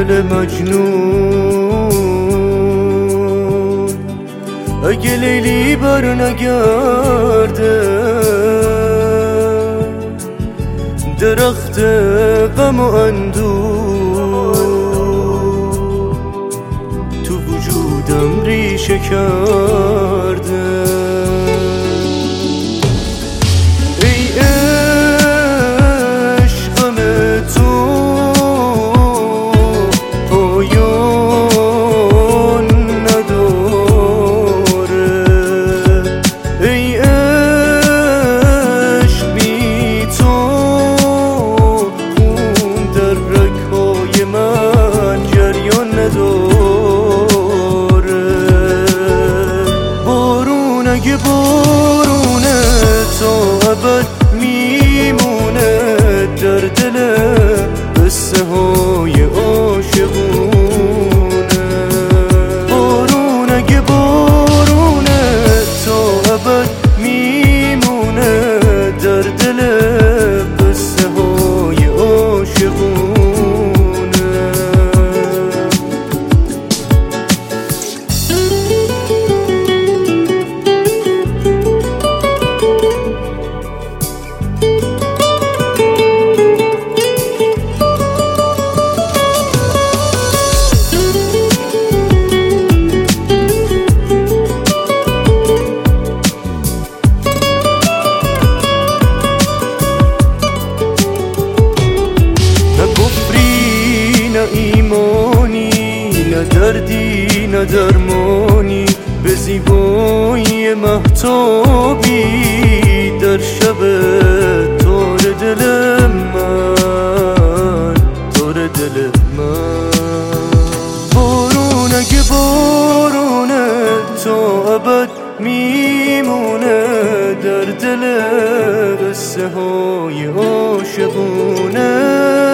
دل مجنون اگه لیلی بر نگرده درخت غم و اندوه تو وجودم ریشه کرده. ای عشقم تو پایان نداره، ای عشق بی تو خون در رگ‌های من جریان نداره. بارون اگه بارونه تا ابد میمونه در دل قصه های عاشقونه. بارون اگه بارونه تا ابد میمونه در دل قصه های عاشقونه. نه ایمانی نه دردی نه درمانی به زیبایی مهتابی در شب تار دل من، تار دل من. بارون اگه بارونه تا ابد میمونه در دل قصه های عاشقونه.